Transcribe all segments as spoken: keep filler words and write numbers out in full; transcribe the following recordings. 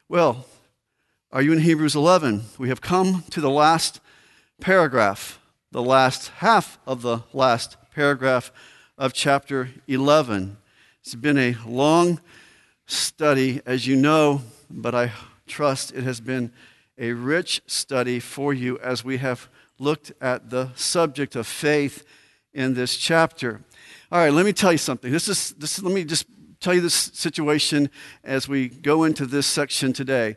Well, are you in Hebrews eleven? We have come to the last paragraph, the last half of the last paragraph of chapter eleven. It's been a long study, as you know, but I trust it has been a rich study for you as we have looked at the subject of faith in this chapter. All right, let me tell you something. This is this. Let me just tell you this situation as we go into this section today.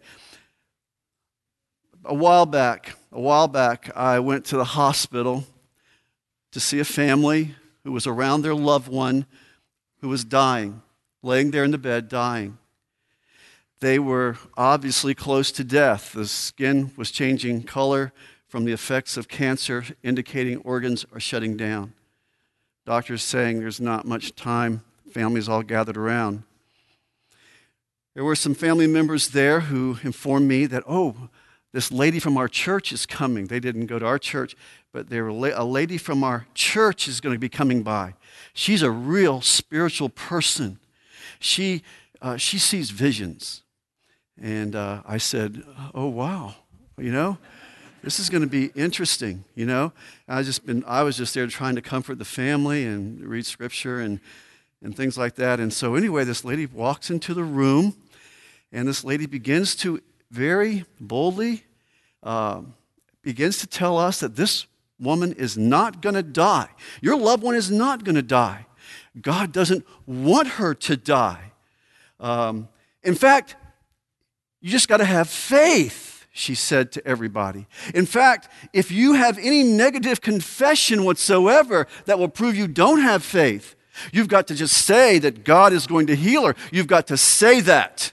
A while back, a while back, I went to the hospital to see a family who was around their loved one who was dying, laying there in the bed, dying. They were obviously close to death. The skin was changing color from the effects of cancer, indicating organs are shutting down. Doctors saying there's not much time. Families all gathered around. There were some family members there who informed me that, oh, this lady from our church is coming. They didn't go to our church, but they were a lady from our church is going to be coming by. She's a real spiritual person. She uh, she sees visions. And uh, I said, oh, wow, you know, this is going to be interesting, you know. I just been I was just there trying to comfort the family and read scripture and and things like that. And so anyway, this lady walks into the room, and this lady begins to very boldly uh, begins to tell us that this woman is not going to die. Your loved one is not going to die. God doesn't want her to die. Um, in fact, you just got to have faith, she said to everybody. In fact, if you have any negative confession whatsoever that will prove you don't have faith, you've got to just say that God is going to heal her. You've got to say that.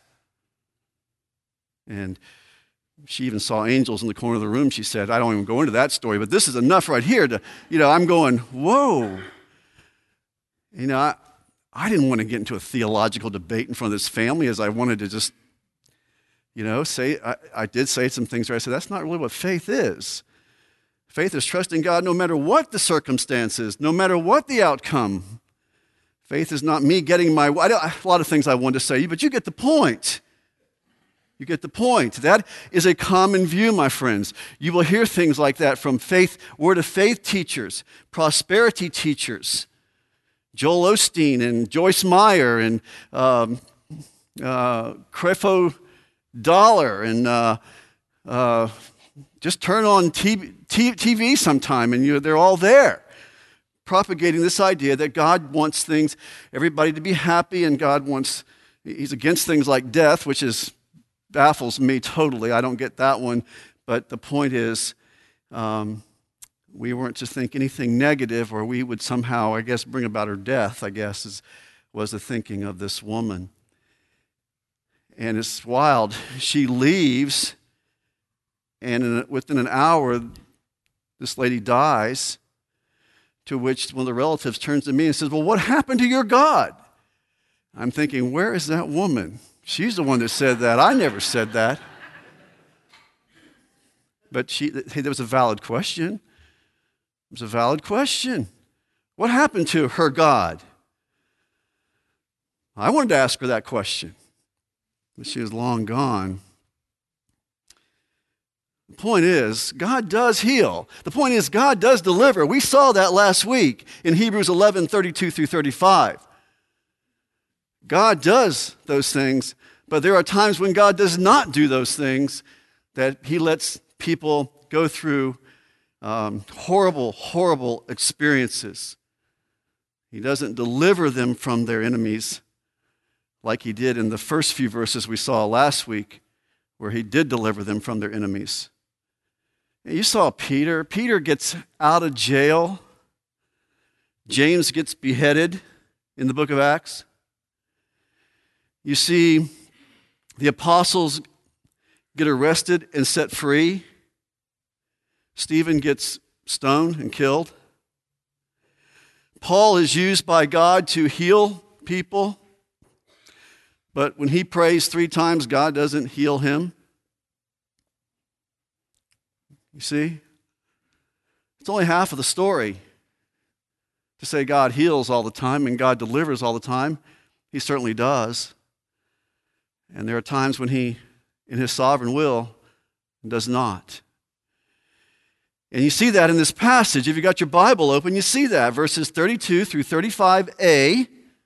And she even saw angels in the corner of the room. She said, I don't even go into that story, but this is enough right here to, you know, I'm going, whoa. You know, I, I didn't want to get into a theological debate in front of this family as I wanted to just, you know, say, I, I did say some things where I said, that's not really what faith is. Faith is trusting God no matter what the circumstances, no matter what the outcome. Faith is not me getting my, I don't, a lot of things I wanted to say, but you get the point. You get the point. That is a common view, my friends. You will hear things like that from faith, word of faith teachers, prosperity teachers, Joel Osteen and Joyce Meyer and um, uh, Creflo Dollar, and uh, uh, just turn on T V, T V sometime, and you, they're all there, propagating this idea that God wants things, everybody to be happy, and God wants, he's against things like death, which is baffles me totally. I don't get that one. But the point is, um, we weren't to think anything negative, or we would somehow, I guess, bring about her death, I guess, is, was the thinking of this woman. And it's wild. She leaves, and in, within an hour, this lady dies. To which one of the relatives turns to me and says, well, what happened to your God? I'm thinking, where is that woman? She's the one that said that. I never said that. But she, hey, that was a valid question. It was a valid question. What happened to her God? I wanted to ask her that question, but she was long gone. The point is, God does heal. The point is, God does deliver. We saw that last week in Hebrews eleven, thirty-two through thirty-five. God does those things, but there are times when God does not do those things, that he lets people go through um, horrible, horrible experiences. He doesn't deliver them from their enemies like he did in the first few verses we saw last week, where he did deliver them from their enemies. You saw Peter. Peter gets out of jail. James gets beheaded in the book of Acts. You see the apostles get arrested and set free. Stephen gets stoned and killed. Paul is used by God to heal people, but when he prays three times, God doesn't heal him. You see? It's only half of the story to say God heals all the time and God delivers all the time. He certainly does. And there are times when he in his sovereign will does not. And you see that in this passage. If you got your Bible open, you see that. Verses thirty-two through thirty-five a.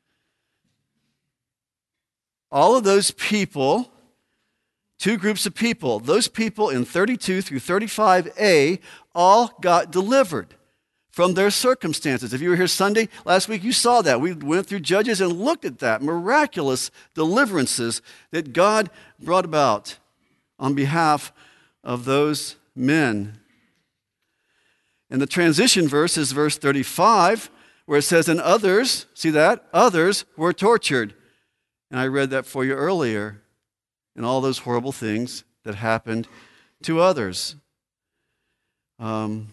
All of those people, two groups of people, those people in thirty-two through thirty-five a all got delivered from their circumstances. If you were here Sunday last week, you saw that. We went through Judges and looked at that. Miraculous deliverances that God brought about on behalf of those men. And the transition verse is verse thirty-five, where it says, and others, see that? Others were tortured. And I read that for you earlier. And all those horrible things that happened to others. Um,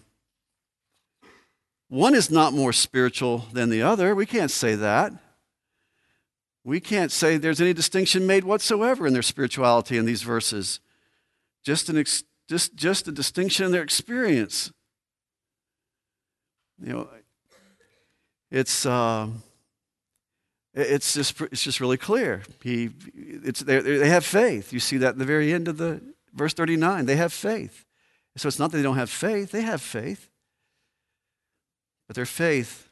one is not more spiritual than the other. We can't say that. We can't say there's any distinction made whatsoever in their spirituality in these verses. Just an ex- just, just a distinction in their experience. You know, it's uh, it's just it's just really clear. He, it's they they have faith. You see that at the very end of the verse thirty-nine. They have faith. So it's not that they don't have faith. They have faith, but their faith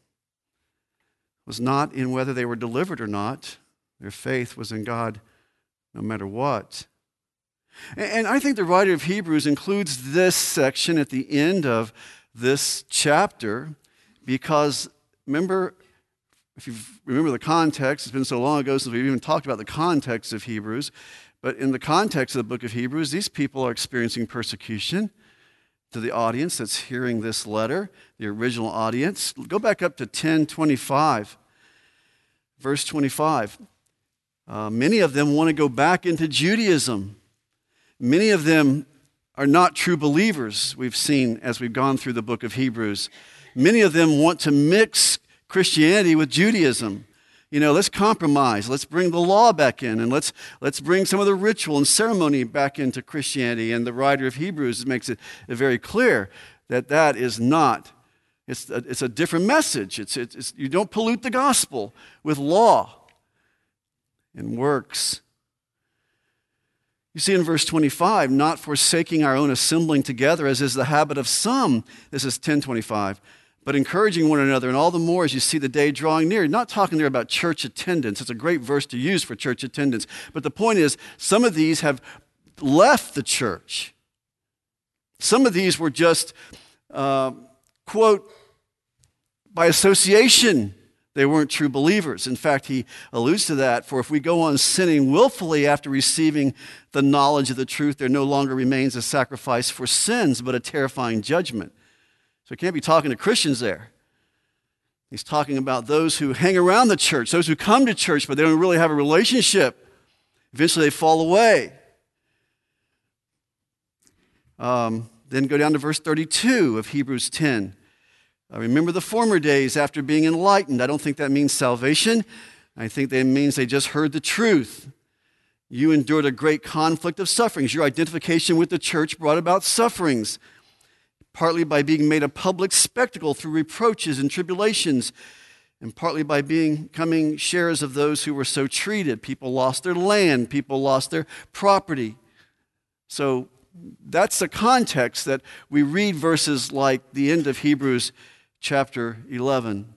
was not in whether they were delivered or not. Their faith was in God, no matter what. And I think the writer of Hebrews includes this section at the end of this chapter because, remember, if you remember the context, it's been so long ago since we've even talked about the context of Hebrews, but in the context of the book of Hebrews, these people are experiencing persecution. To the audience that's hearing this letter, the original audience. Go back up to ten twenty-five, verse twenty-five. Uh, many of them want to go back into Judaism. Many of them are not true believers, we've seen as we've gone through the book of Hebrews. Many of them want to mix Christianity with Judaism. You know, let's compromise. Let's bring the law back in, and let's let's bring some of the ritual and ceremony back into Christianity. And the writer of Hebrews makes it very clear that that is not. It's a, it's a different message. It's, it's, it's you don't pollute the gospel with law and works. You see in verse twenty-five, not forsaking our own assembling together, as is the habit of some. This is ten twenty-five. But encouraging one another, and all the more as you see the day drawing near. Not talking there about church attendance. It's a great verse to use for church attendance. But the point is, some of these have left the church. Some of these were just, uh, quote, by association. They weren't true believers. In fact, he alludes to that, for if we go on sinning willfully after receiving the knowledge of the truth, there no longer remains a sacrifice for sins, but a terrifying judgment. So he can't be talking to Christians there. He's talking about those who hang around the church, those who come to church, but they don't really have a relationship. Eventually they fall away. Um, then go down to verse thirty-two of Hebrews ten. Uh, remember the former days after being enlightened. I don't think that means salvation. I think that means they just heard the truth. You endured a great conflict of sufferings. Your identification with the church brought about sufferings, partly by being made a public spectacle through reproaches and tribulations, and partly by becoming sharers of those who were so treated. People lost their land. People lost their property. So that's the context that we read verses like the end of Hebrews chapter eleven.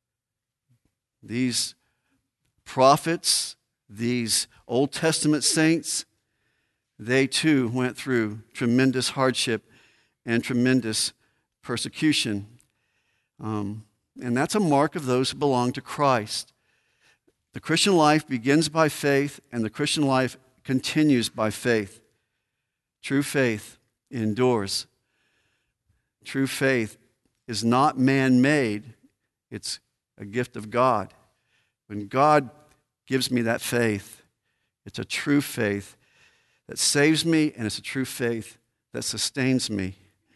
These prophets, these Old Testament saints, they too went through tremendous hardship and tremendous persecution. Um, and that's a mark of those who belong to Christ. The Christian life begins by faith, and the Christian life continues by faith. True faith endures. True faith is not man-made. It's a gift of God. When God gives me that faith, it's a true faith that saves me, and it's a true faith that sustains me.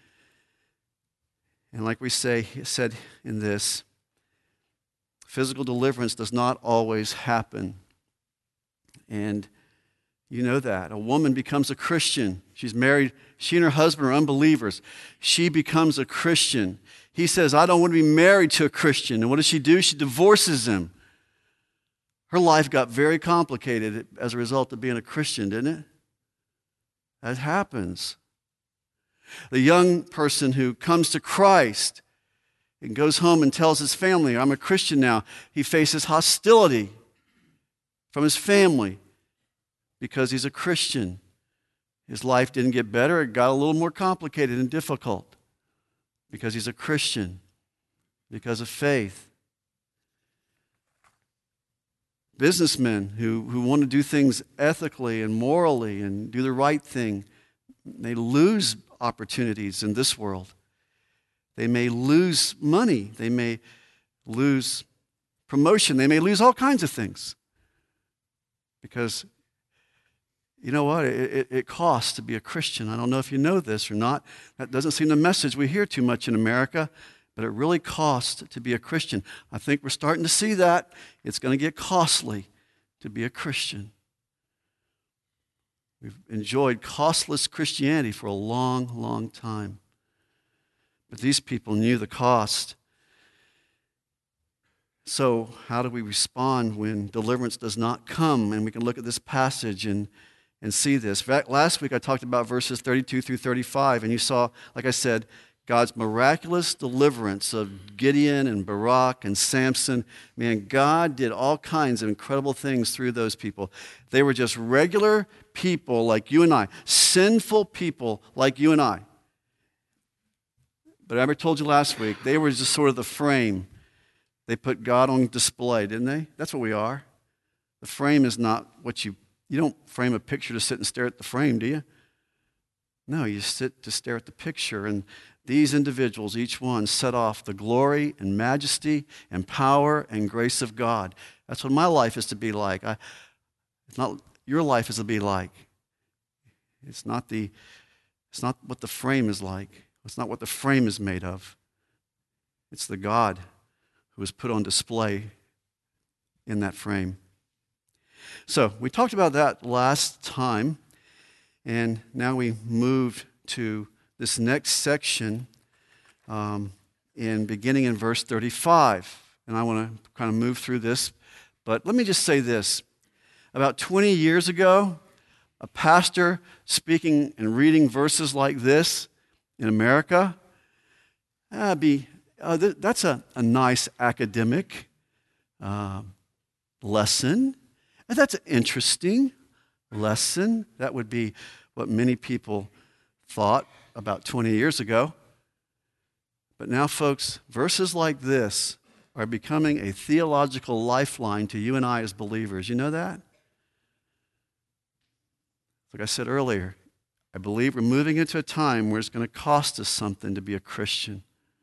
And like we say, said in this, physical deliverance does not always happen. And you know that. A woman becomes a Christian. She's married. She and her husband are unbelievers. She becomes a Christian. He says, I don't want to be married to a Christian. And what does she do? She divorces him. Her life got very complicated as a result of being a Christian, didn't it? That happens. The young person who comes to Christ and goes home and tells his family, I'm a Christian now, he faces hostility from his family because he's a Christian. His life didn't get better, it got a little more complicated and difficult because he's a Christian, because of faith. Businessmen who, who want to do things ethically and morally and do the right thing, they lose opportunities in this world. They may lose money. They may lose promotion. They may lose all kinds of things. Because, you know what? It, it, it costs to be a Christian. I don't know if you know this or not. That doesn't seem the message we hear too much in America. But it really costs to be a Christian. I think we're starting to see that. It's going to get costly to be a Christian. We've enjoyed costless Christianity for a long, long time. But these people knew the cost. So how do we respond when deliverance does not come? And we can look at this passage and, and see this. Last week I talked about verses thirty-two through thirty-five, and you saw, like I said, God's miraculous deliverance of Gideon and Barak and Samson. Man, God did all kinds of incredible things through those people. They were just regular people like you and I, sinful people like you and I. But I ever told you last week, they were just sort of the frame. They put God on display, didn't they? That's what we are. The frame is not what you, you don't frame a picture to sit and stare at the frame, do you? No, you sit to stare at the picture, and these individuals, each one, set off the glory and majesty and power and grace of God. That's what my life is to be like. I, it's not your life is to be like. It's not the, it's not what the frame is like. It's not what the frame is made of. It's the God who was put on display in that frame. So we talked about that last time, and now we move to this next section, um, in beginning in verse thirty-five. And I want to kind of move through this. But let me just say this. About twenty years ago, a pastor speaking and reading verses like this in America, uh, be, uh, th- that's a, a nice academic uh, lesson. And that's an interesting lesson. That would be what many people thought about twenty years ago. But now, folks, verses like this are becoming a theological lifeline to you and I as believers. You know that? Like I said earlier, I believe we're moving into a time where it's going to cost us something to be a Christian.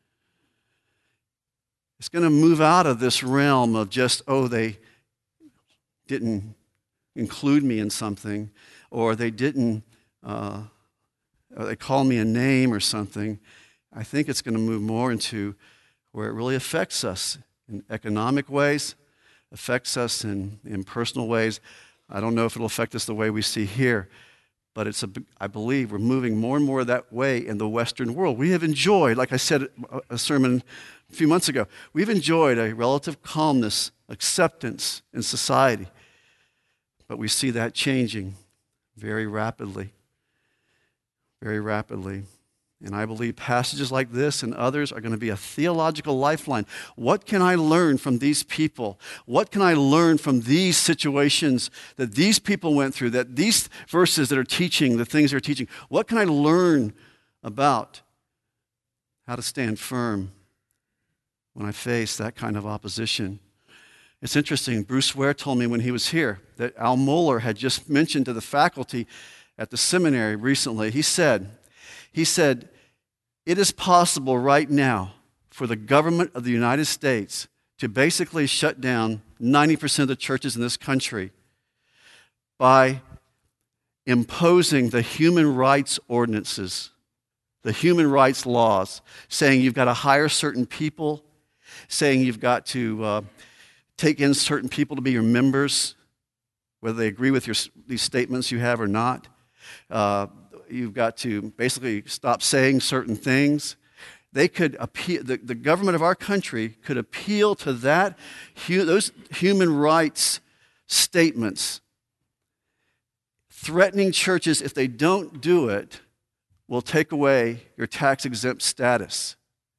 It's going to move out of this realm of just, oh, they didn't include me in something, or they didn't uh, or they call me a name or something. I think it's going to move more into where it really affects us in economic ways, affects us in, in personal ways. I don't know if it'll affect us the way we see here, but it's a, I believe we're moving more and more that way in the Western world. We have enjoyed, like I said a sermon a few months ago, we've enjoyed a relative calmness, acceptance in society, but we see that changing very rapidly. Very rapidly. And I believe passages like this and others are going to be a theological lifeline. What can I learn from these people? What can I learn from these situations that these people went through, that these verses that are teaching, the things they're teaching, what can I learn about how to stand firm when I face that kind of opposition? It's interesting, Bruce Ware told me when he was here that Al Mohler had just mentioned to the faculty at the seminary recently, he said, he said, it is possible right now for the government of the United States to basically shut down ninety percent of the churches in this country by imposing the human rights ordinances, the human rights laws, saying you've got to hire certain people, saying you've got to uh, take in certain people to be your members, whether they agree with your, these statements you have or not. Uh, you've got to basically stop saying certain things. They could appeal, the, the government of our country could appeal to that, those human rights statements threatening churches, if they don't do it, will take away your tax-exempt status.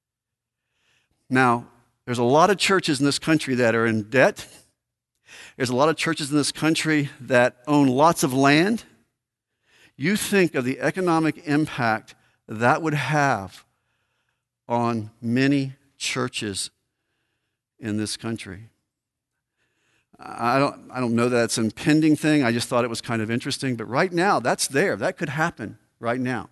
Now, there's a lot of churches in this country that are in debt. There's a lot of churches in this country that own lots of land. You think of the economic impact that would have on many churches in this country. I don't, I don't know that it's an impending thing. I just thought it was kind of interesting. But right now, that's there. That could happen right now.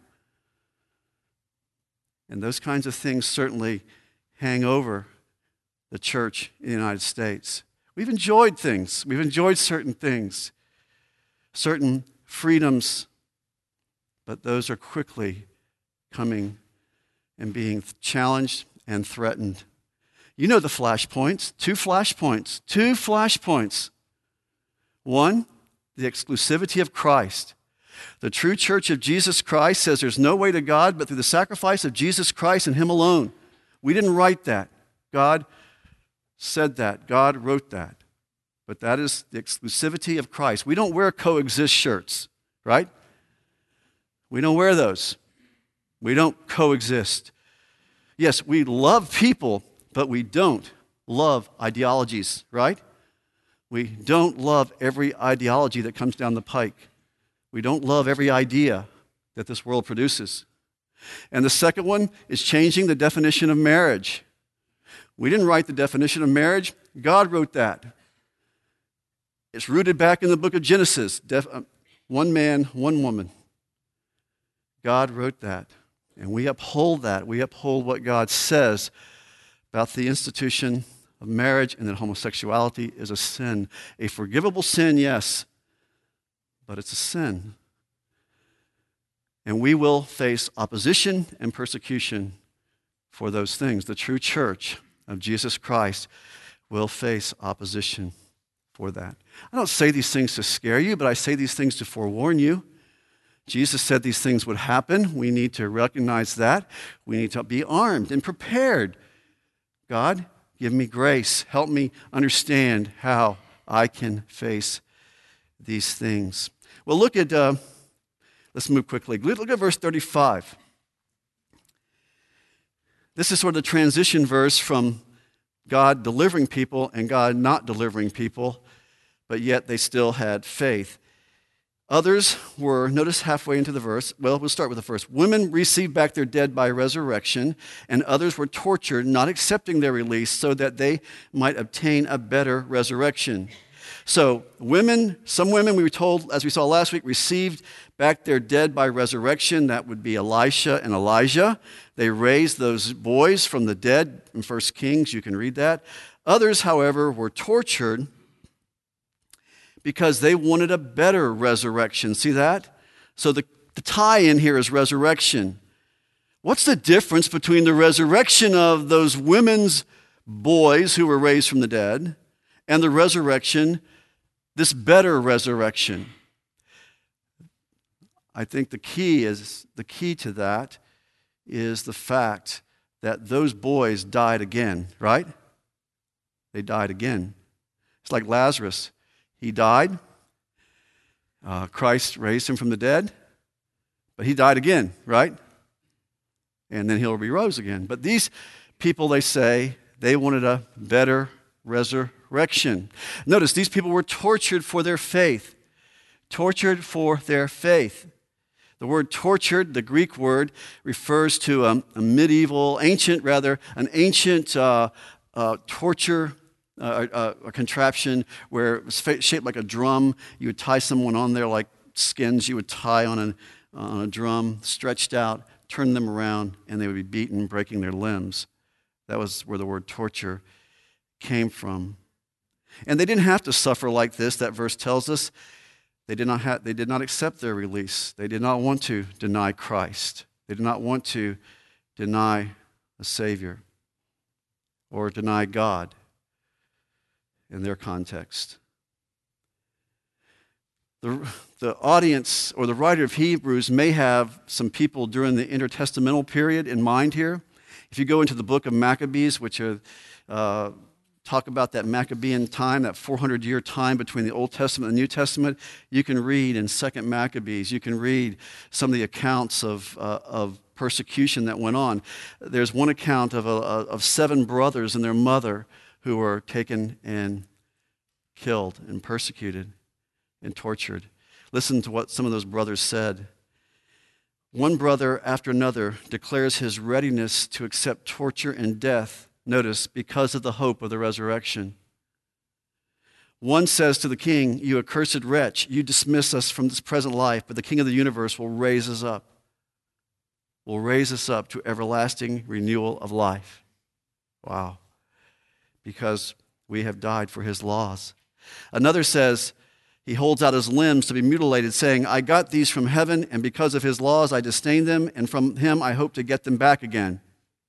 And those kinds of things certainly hang over the church in the United States. We've enjoyed things. We've enjoyed certain things, certain freedoms, but those are quickly coming and being challenged and threatened. You know the flashpoints, two flashpoints, two flashpoints. One, the exclusivity of Christ. The true church of Jesus Christ says there's no way to God but through the sacrifice of Jesus Christ and Him alone. We didn't write that. God said that. God wrote that. But that is the exclusivity of Christ. We don't wear coexist shirts, right? We don't wear those. We don't coexist. Yes, we love people, but we don't love ideologies, right? We don't love every ideology that comes down the pike. We don't love every idea that this world produces. And the second one is changing the definition of marriage. We didn't write the definition of marriage. God wrote that. It's rooted back in the book of Genesis. Def- one man, one woman. God wrote that. And we uphold that. We uphold what God says about the institution of marriage and that homosexuality is a sin. A forgivable sin, yes, but it's a sin. And we will face opposition and persecution for those things. The true church of Jesus Christ will face opposition for that. I don't say these things to scare you, but I say these things to forewarn you. Jesus said these things would happen. We need to recognize that. We need to be armed and prepared. God, give me grace. Help me understand how I can face these things. Well, look at, uh, let's move quickly. Look at verse thirty-five. This is sort of the transition verse from God delivering people and God not delivering people, but yet they still had faith. Others were, notice halfway into the verse, well, we'll start with the first. Women received back their dead by resurrection, and others were tortured, not accepting their release, so that they might obtain a better resurrection. So women, some women, we were told, as we saw last week, received back their dead by resurrection. That would be Elisha and Elijah. They raised those boys from the dead in First Kings. You can read that. Others, however, were tortured because they wanted a better resurrection. See that? So the, the tie-in here is resurrection. What's the difference between the resurrection of those women's boys who were raised from the dead and the resurrection, this better resurrection? I think the key is the key to that is the fact that those boys died again, right? They died again. It's like Lazarus. He died. Uh, Christ raised him from the dead, but he died again, right? And then he'll be rose again. But these people, they say, they wanted a better resurrection. Notice, these people were tortured for their faith. Tortured for their faith. The word tortured, the Greek word, refers to a, a medieval, ancient rather, an ancient uh, uh, torture Uh, a, a contraption where it was shaped like a drum. You would tie someone on there like skins you would tie on a, on a drum, stretched out, turn them around, and they would be beaten, breaking their limbs. That was where the word torture came from. And they didn't have to suffer like this, that verse tells us. They did not have, they did not accept their release. They did not want to deny Christ. They did not want to deny a Savior or deny God. In their context. The, the audience or the writer of Hebrews may have some people during the intertestamental period in mind here. If you go into the book of Maccabees, which are uh, talk about that Maccabean time, that four hundred year time between the Old Testament and the New Testament, you can read in Second Maccabees, you can read some of the accounts of, uh, of persecution that went on. There's one account of, a, of seven brothers and their mother who were taken and killed and persecuted and tortured. Listen to what some of those brothers said. One brother after another declares his readiness to accept torture and death, notice, because of the hope of the resurrection. One says to the king, "You accursed wretch, you dismiss us from this present life, but the King of the universe will raise us up, will raise us up to everlasting renewal of life." Wow. Because we have died for his laws. Another says, he holds out his limbs to be mutilated, saying, "I got these from heaven, and because of his laws I disdain them, and from him I hope to get them back again."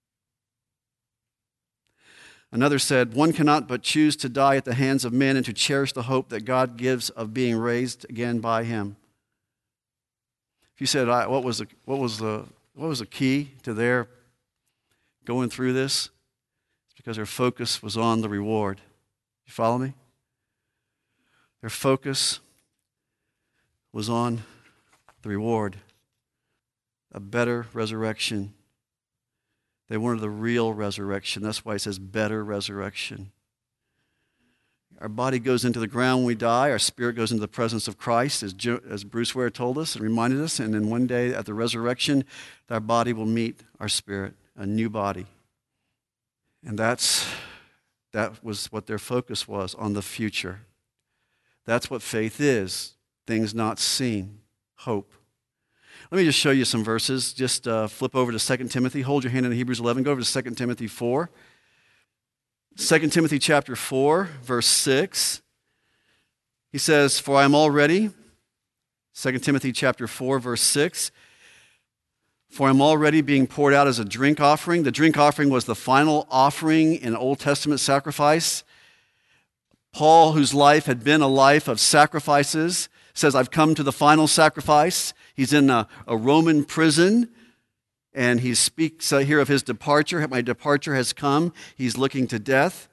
Another said, "One cannot but choose to die at the hands of men and to cherish the hope that God gives of being raised again by him." If you said, I, what was the, what was the, what was the key to their going through this? It's because their focus was on the reward. You follow me? Their focus was on the reward, a better resurrection. They wanted the real resurrection. That's why it says better resurrection. Our body goes into the ground when we die. Our spirit goes into the presence of Christ, as, jo- as Bruce Ware told us and reminded us. And then one day at the resurrection, our body will meet our spirit, a new body. And that's that was what their focus was, on the future. That's what faith is, things not seen, hope. Let me just show you some verses. Just uh, flip over to Second Timothy. Hold your hand in Hebrews eleven. Go over to Second Timothy four. Second Timothy chapter four, verse six. He says, "For I am already," Second Timothy chapter four, verse six, "For I am already being poured out as a drink offering." The drink offering was the final offering in Old Testament sacrifice. Paul, whose life had been a life of sacrifices, says, "I've come to the final sacrifice." He's in a, a Roman prison, and he speaks here of his departure. "My departure has come." He's looking to death.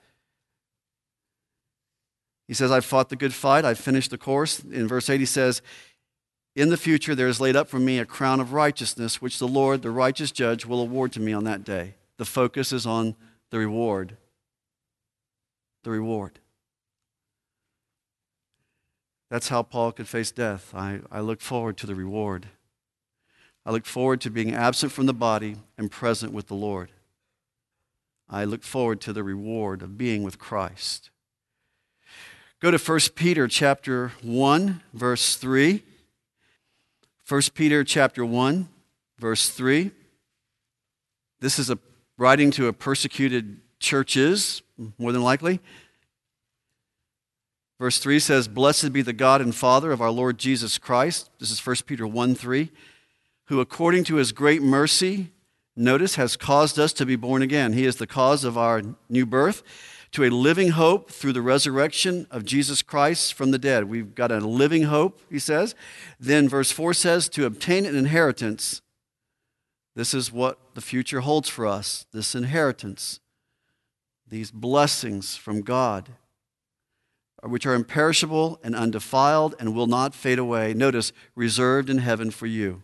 He says, "I've fought the good fight. I've finished the course." In verse eight, he says, "In the future there is laid up for me a crown of righteousness, which the Lord, the righteous judge, will award to me on that day." The focus is on the reward. The reward. That's how Paul could face death. I, I look forward to the reward. I look forward to being absent from the body and present with the Lord. I look forward to the reward of being with Christ. Go to First Peter chapter one, verse three. First Peter chapter one, verse three. This is a writing to a persecuted churches, more than likely. Verse three says, "Blessed be the God and Father of our Lord Jesus Christ." This is First Peter one three. "Who according to his great mercy," notice, "has caused us to be born again." He is the cause of our new birth, "to a living hope through the resurrection of Jesus Christ from the dead." We've got a living hope, he says. Then verse four says, "to obtain an inheritance." This is what the future holds for us, this inheritance, these blessings from God, which are imperishable and undefiled and will not fade away. Notice, reserved in heaven for you.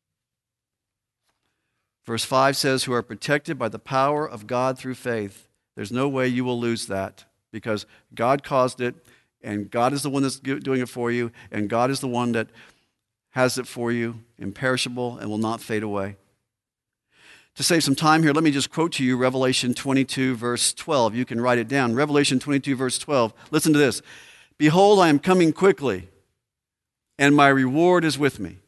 Verse five says, "who are protected by the power of God through faith." There's no way you will lose that, because God caused it, and God is the one that's doing it for you, and God is the one that has it for you, imperishable and will not fade away. To save some time here, let me just quote to you Revelation twenty-two, verse twelve. You can write it down. Revelation twenty-two, verse twelve. Listen to this. "Behold, I am coming quickly, and my reward is with me."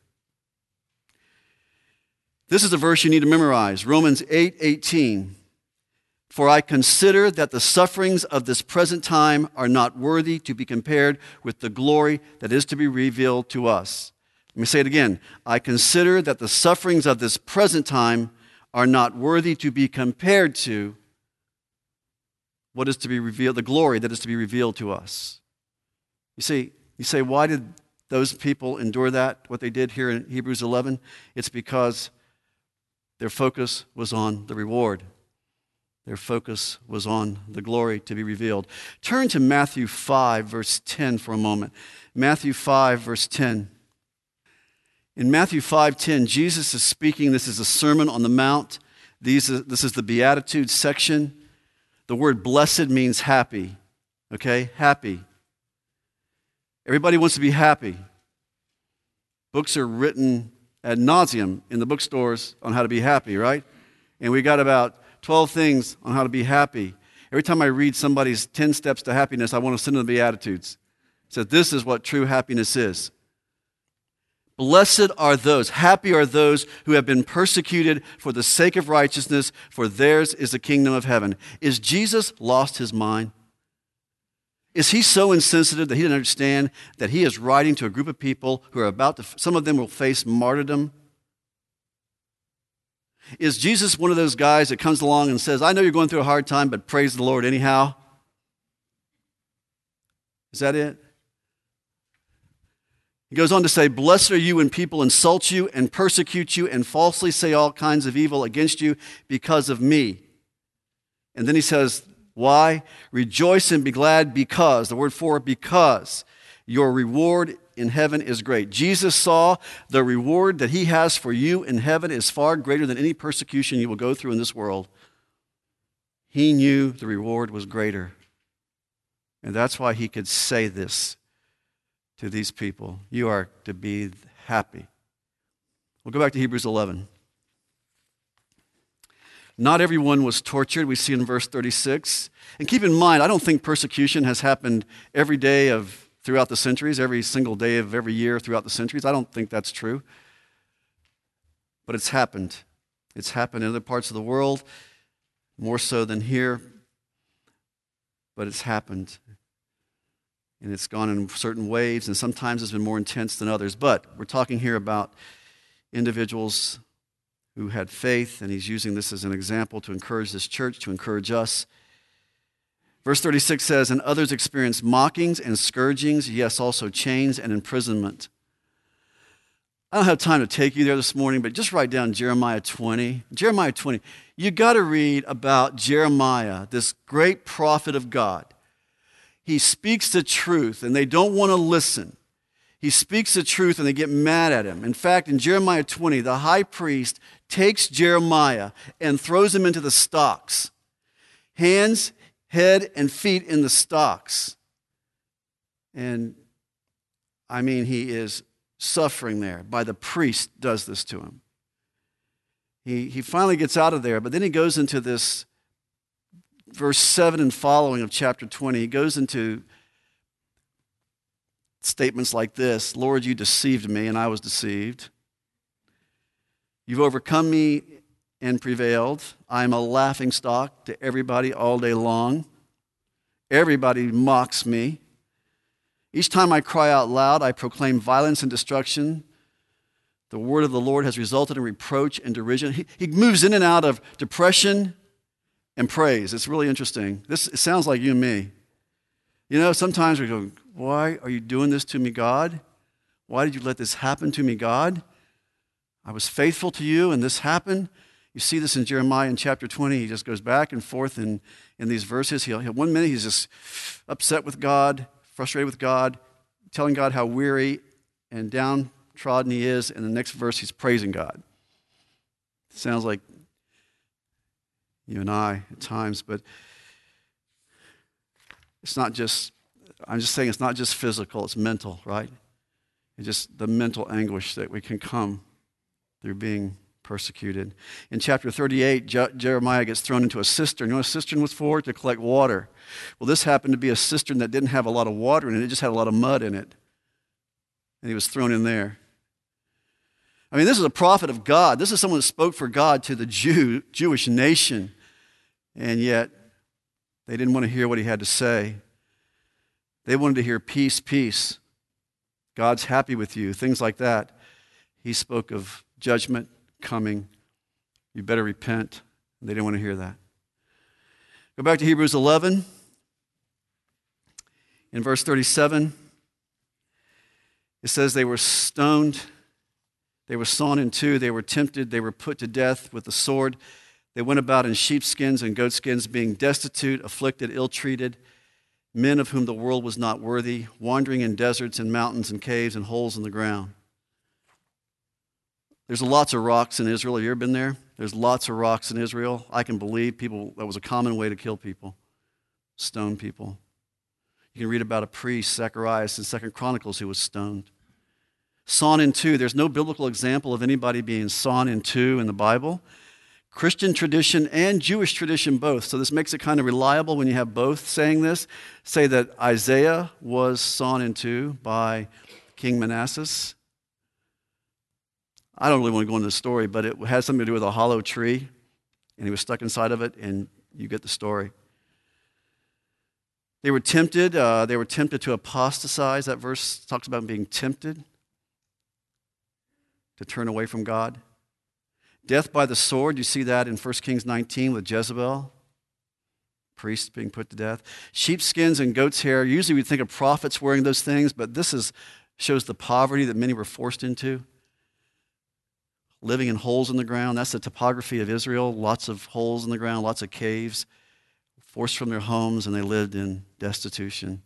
This is a verse you need to memorize. Romans eight eighteen. "For I consider that the sufferings of this present time are not worthy to be compared with the glory that is to be revealed to us." Let me say it again. "I consider that the sufferings of this present time are not worthy to be compared to what is to be revealed, the glory that is to be revealed to us." You see, you say, why did those people endure that, what they did here in Hebrews eleven? It's because their focus was on the reward. Their focus was on the glory to be revealed. Turn to Matthew five, verse ten for a moment. Matthew five, verse ten. In Matthew five ten, Jesus is speaking. This is a Sermon on the Mount. These, this is the Beatitudes section. The word blessed means happy, okay? Happy. Everybody wants to be happy. Books are written ad nauseum in the bookstores on how to be happy, right? And we got about twelve things on how to be happy. Every time I read somebody's ten steps to happiness, I want to send them the Beatitudes. It says, this is what true happiness is. Blessed are those, happy are those who have been persecuted for the sake of righteousness, for theirs is the kingdom of heaven. Is Jesus lost his mind? Is he so insensitive that he didn't understand that he is writing to a group of people who are about to, some of them will face martyrdom? Is Jesus one of those guys that comes along and says, I know you're going through a hard time, but praise the Lord anyhow? Is that it? He goes on to say, blessed are you when people insult you and persecute you and falsely say all kinds of evil against you because of me. And then he says, why? Rejoice and be glad because, the word for because, your reward in heaven is great. Jesus saw the reward that he has for you in heaven is far greater than any persecution you will go through in this world. He knew the reward was greater. And that's why he could say this to these people. You are to be happy. We'll go back to Hebrews eleven. Not everyone was tortured, we see in verse thirty-six. And keep in mind, I don't think persecution has happened every day of throughout the centuries, every single day of every year throughout the centuries. I don't think that's true. But it's happened. It's happened in other parts of the world, more so than here. But it's happened. And it's gone in certain waves, and sometimes it's been more intense than others. But we're talking here about individuals who had faith, and he's using this as an example to encourage this church, to encourage us. Verse thirty-six says, and others experienced mockings and scourgings, yes, also chains and imprisonment. I don't have time to take you there this morning, but just write down Jeremiah twenty. Jeremiah twenty. You got to read about Jeremiah, this great prophet of God. He speaks the truth, and they don't want to listen. He speaks the truth, and they get mad at him. In fact, in Jeremiah twenty, the high priest takes Jeremiah and throws him into the stocks. Hands, head, and feet in the stocks. And, I mean, he is suffering there. By the priest does this to him. He, he finally gets out of there, but then he goes into this verse seven and following of chapter twenty. He goes into statements like this: Lord, you deceived me, and I was deceived. You've overcome me and prevailed. I'm a laughingstock to everybody all day long. Everybody mocks me. Each time I cry out loud, I proclaim violence and destruction. The word of the Lord has resulted in reproach and derision. He, he moves in and out of depression and praise. It's really interesting. This it sounds like you and me. You know, sometimes we go, why are you doing this to me, God? Why did you let this happen to me, God? I was faithful to you and this happened. You see this in Jeremiah in chapter twenty. He just goes back and forth in, in these verses. He'll, he'll, one minute he's just upset with God, frustrated with God, telling God how weary and downtrodden he is. And the next verse he's praising God. It sounds like you and I at times, but it's not just, I'm just saying it's not just physical, it's mental, right? It's just the mental anguish that we can come through being persecuted. In chapter thirty-eight, Je- Jeremiah gets thrown into a cistern. You know what a cistern was for? To collect water. Well, this happened to be a cistern that didn't have a lot of water in it, it just had a lot of mud in it. And he was thrown in there. I mean, this is a prophet of God. This is someone that spoke for God to the Jew, Jewish nation. And yet, they didn't want to hear what he had to say. They wanted to hear peace, peace. God's happy with you, things like that. He spoke of judgment coming. You better repent. They didn't want to hear that. Go back to Hebrews eleven. In verse thirty-seven, it says they were stoned. They were sawn in two. They were tempted. They were put to death with the sword. They went about in sheepskins and goatskins, being destitute, afflicted, ill-treated, men of whom the world was not worthy, wandering in deserts and mountains and caves and holes in the ground. There's lots of rocks in Israel. Have you ever been there? There's lots of rocks in Israel. I can believe people, that was a common way to kill people, stone people. You can read about a priest, Zacharias, in Second Chronicles, who was stoned. Sawn in two. There's no biblical example of anybody being sawn in two in the Bible. Christian tradition and Jewish tradition both. So this makes it kind of reliable when you have both saying this. Say that Isaiah was sawn in two by King Manasseh. I don't really want to go into the story, but it has something to do with a hollow tree, and he was stuck inside of it, and you get the story. They were tempted. Uh, they were tempted to apostatize. That verse talks about being tempted to turn away from God. Death by the sword, you see that in First Kings nineteen with Jezebel, priests being put to death. Sheepskins and goat's hair, usually we'd think of prophets wearing those things, but this is shows the poverty that many were forced into. Living in holes in the ground, that's the topography of Israel, lots of holes in the ground, lots of caves, forced from their homes, and they lived in destitution.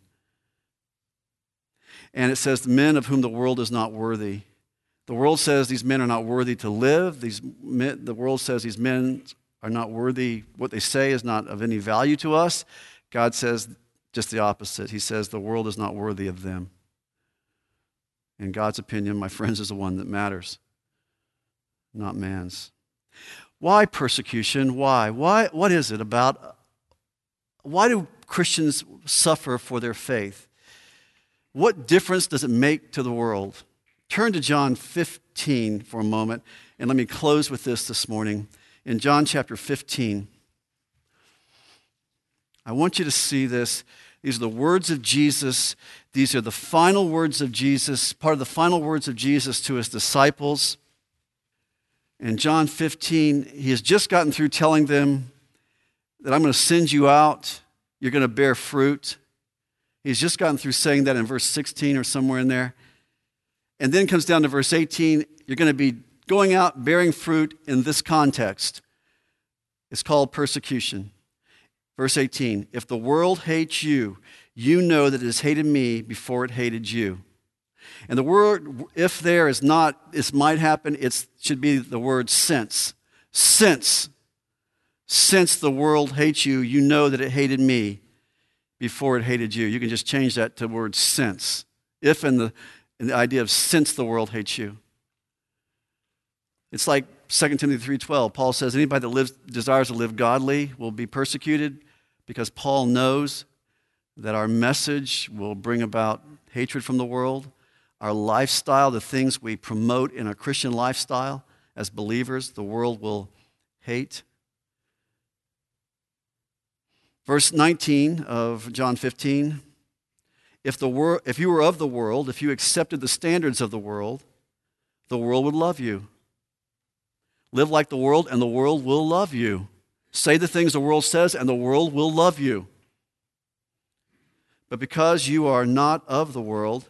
And it says, the men of whom the world is not worthy. The world says these men are not worthy to live. These men, the world says these men are not worthy. What they say is not of any value to us. God says just the opposite. He says the world is not worthy of them. In God's opinion, my friends, is the one that matters, not man's. Why persecution? Why? Why? What is it about? Why do Christians suffer for their faith? What difference does it make to the world? Turn to John fifteen for a moment, and let me close with this this morning. In John chapter fifteen, I want you to see this. These are the words of Jesus. These are the final words of Jesus, part of the final words of Jesus to his disciples. In John fifteen, he has just gotten through telling them that I'm going to send you out. You're going to bear fruit. He's just gotten through saying that in verse sixteen or somewhere in there. And then comes down to verse eighteen. You're going to be going out bearing fruit in this context. It's called persecution. Verse eighteen, if the world hates you, you know that it has hated me before it hated you. And the word if there is not, this might happen, it should be the word since. Since. Since the world hates you, you know that it hated me before it hated you. You can just change that to the word since. If and the, and the idea of since the world hates you. It's like Second Timothy three twelve. Paul says anybody that lives, desires to live godly will be persecuted because Paul knows that our message will bring about hatred from the world. Our lifestyle, the things we promote in a Christian lifestyle as believers, the world will hate. Verse nineteen of John fifteen, if, the wor- if you were of the world, if you accepted the standards of the world, the world would love you. Live like the world and the world will love you. Say the things the world says and the world will love you. But because you are not of the world,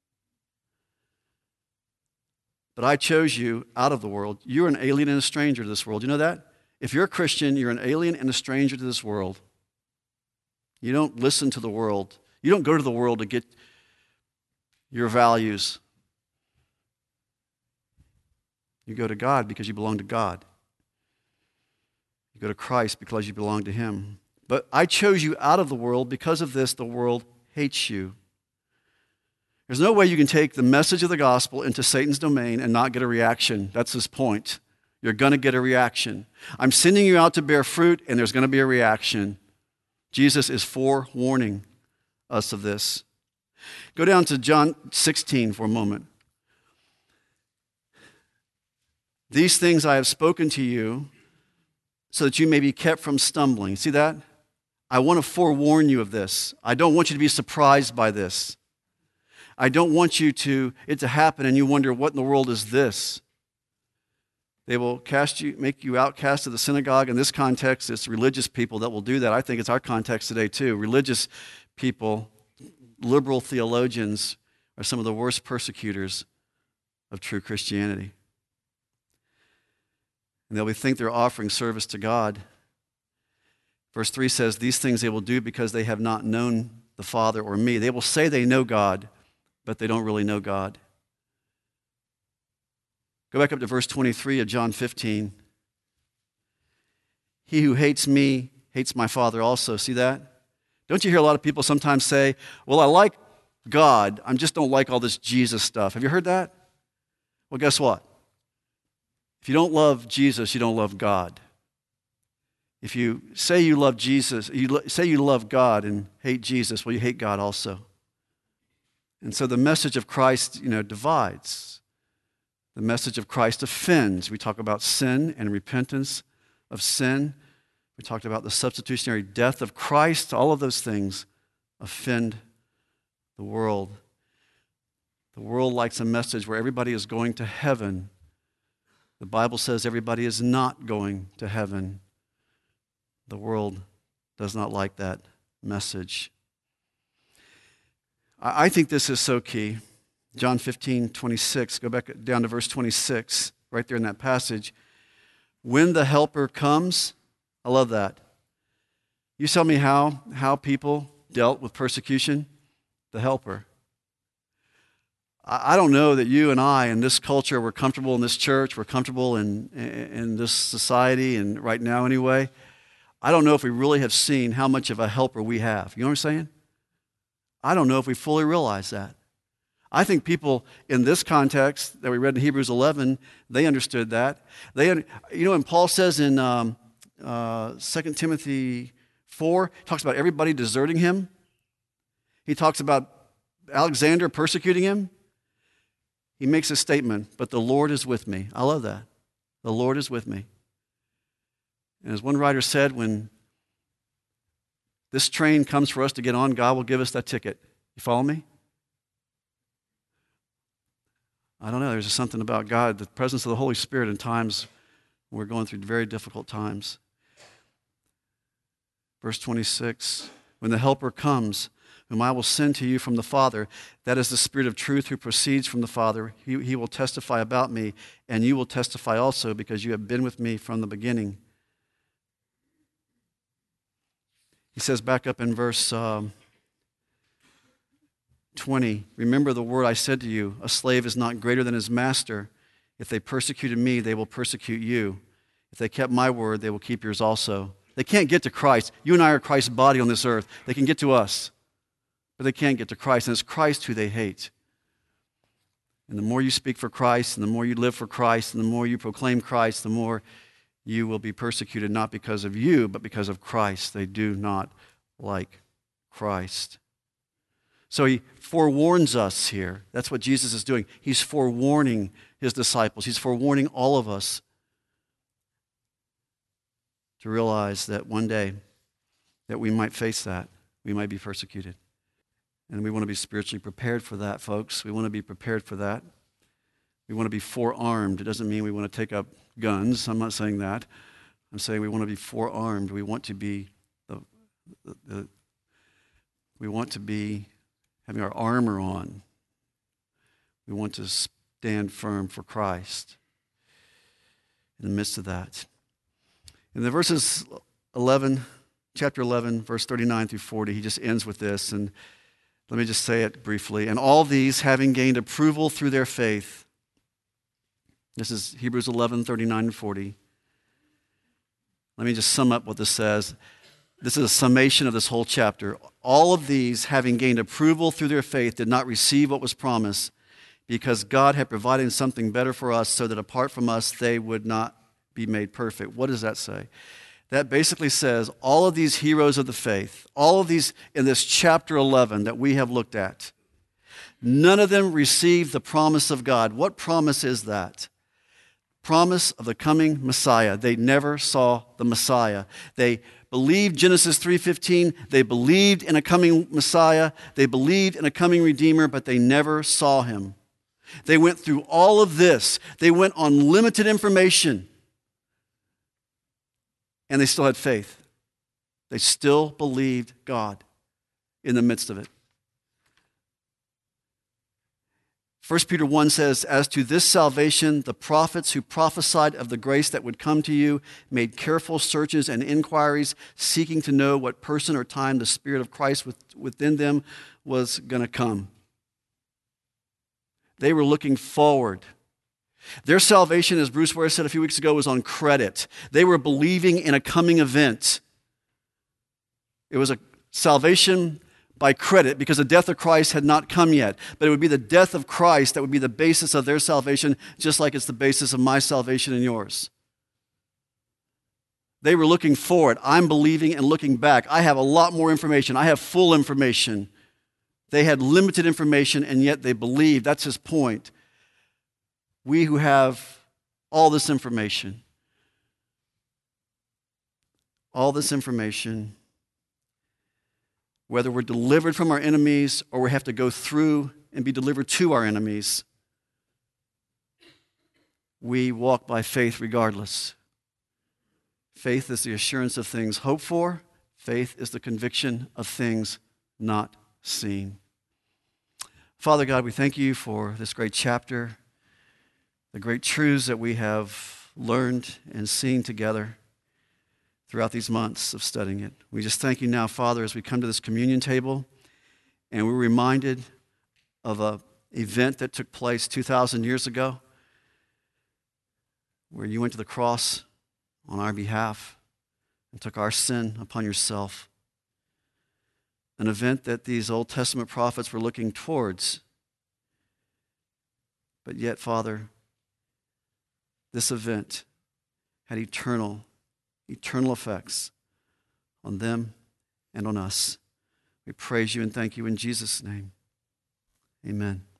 but I chose you out of the world, you're an alien and a stranger to this world. You know that? If you're a Christian, you're an alien and a stranger to this world. You don't listen to the world. You don't go to the world to get your values. You go to God because you belong to God. You go to Christ because you belong to Him. But I chose you out of the world. Because of this, the world hates you. There's no way you can take the message of the gospel into Satan's domain and not get a reaction. That's his point. You're going to get a reaction. I'm sending you out to bear fruit, and there's going to be a reaction. Jesus is forewarning us of this. Go down to John sixteen for a moment. These things I have spoken to you so that you may be kept from stumbling. See that? I want to forewarn you of this. I don't want you to be surprised by this. I don't want you to it to happen and you wonder, what in the world is this? They will cast you, make you outcast of the synagogue. In this context, it's religious people that will do that. I think it's our context today too. Religious people, liberal theologians, are some of the worst persecutors of true Christianity. and they'll think they're offering service to God. Verse three says, these things they will do because they have not known the Father or me. They will say they know God, but they don't really know God. Go back up to verse twenty-three of John fifteen. He who hates me hates my Father also. See that? Don't you hear a lot of people sometimes say, well, I like God, I just don't like all this Jesus stuff. Have you heard that? Well, guess what? If you don't love Jesus, you don't love God. If you say you love Jesus, you lo- say you love God and hate Jesus, well, you hate God also. And so the message of Christ, you know, divides. The message of Christ offends. We talk about sin and repentance of sin. We talked about the substitutionary death of Christ. All of those things offend the world. The world likes a message where everybody is going to heaven. The Bible says everybody is not going to heaven. The world does not like that message. I think this is so key. John fifteen, twenty-six, go back down to verse twenty-six, right there in that passage. When the Helper comes, I love that. You tell me how, how people dealt with persecution? The Helper. I don't know that you and I in this culture, we're comfortable in this church, we're comfortable in, in this society, and right now anyway. I don't know if we really have seen how much of a helper we have. You know what I'm saying? I don't know if we fully realize that. I think people in this context that we read in Hebrews eleven, they understood that. They, you know, and Paul says in um, uh, Second Timothy four, he talks about everybody deserting him. He talks about Alexander persecuting him. He makes a statement, but the Lord is with me. I love that. The Lord is with me. And as one writer said, when this train comes for us to get on, God will give us that ticket. You follow me? I don't know. There's just something about God, the presence of the Holy Spirit in times when we're going through very difficult times. Verse twenty-six, when the Helper comes, whom I will send to you from the Father, that is the Spirit of truth who proceeds from the Father. He, he will testify about me, and you will testify also because you have been with me from the beginning. He says back up in verse um, twenty, remember the word I said to you, a slave is not greater than his master. If they persecuted me, they will persecute you. If they kept my word, they will keep yours also. They can't get to Christ. You and I are Christ's body on this earth. They can get to us, but they can't get to Christ, and it's Christ who they hate. And the more you speak for Christ, and the more you live for Christ, and the more you proclaim Christ, the more you will be persecuted, not because of you, but because of Christ. They do not like Christ. So he forewarns us here. That's what Jesus is doing. He's forewarning his disciples. He's forewarning all of us to realize that one day that we might face that. We might be persecuted. And we want to be spiritually prepared for that, folks. We want to be prepared for that. We want to be forearmed. It doesn't mean we want to take up guns. I'm not saying that. I'm saying we want to be forearmed. We want to be the, the, the we want to be having our armor on. We want to stand firm for Christ in the midst of that. In the verses eleven, chapter eleven, verse thirty-nine through forty, he just ends with this, and let me just say it briefly. And all these, having gained approval through their faith, this is Hebrews eleven, thirty-nine and forty. Let me just sum up what this says. This is a summation of this whole chapter. All of these, having gained approval through their faith, did not receive what was promised because God had provided something better for us so that apart from us, they would not be made perfect. What does that say? That basically says all of these heroes of the faith, all of these in this chapter eleven that we have looked at, none of them received the promise of God. What promise is that? Promise of the coming Messiah. They never saw the Messiah. They believed Genesis three fifteen. They believed in a coming Messiah. They believed in a coming Redeemer, but they never saw him. They went through all of this. They went on limited information, and they still had faith. They still believed God in the midst of it. First Peter one says, as to this salvation, the prophets who prophesied of the grace that would come to you made careful searches and inquiries, seeking to know what person or time the Spirit of Christ within them was going to come. They were looking forward. Their salvation, as Bruce Ware said a few weeks ago, was on credit. They were believing in a coming event. It was a salvation by credit because the death of Christ had not come yet. But it would be the death of Christ that would be the basis of their salvation, just like it's the basis of my salvation and yours. They were looking forward. I'm believing and looking back. I have a lot more information. I have full information. They had limited information, and yet they believed. That's his point. We who have all this information, all this information, whether we're delivered from our enemies or we have to go through and be delivered to our enemies, we walk by faith regardless. Faith is the assurance of things hoped for. Faith is the conviction of things not seen. Father God, we thank you for this great chapter, the great truths that we have learned and seen together throughout these months of studying it. We just thank you now, Father, as we come to this communion table and we're reminded of an event that took place two thousand years ago where you went to the cross on our behalf and took our sin upon yourself. An event that these Old Testament prophets were looking towards. But yet, Father, this event had eternal eternal effects on them and on us. We praise you and thank you in Jesus' name. Amen.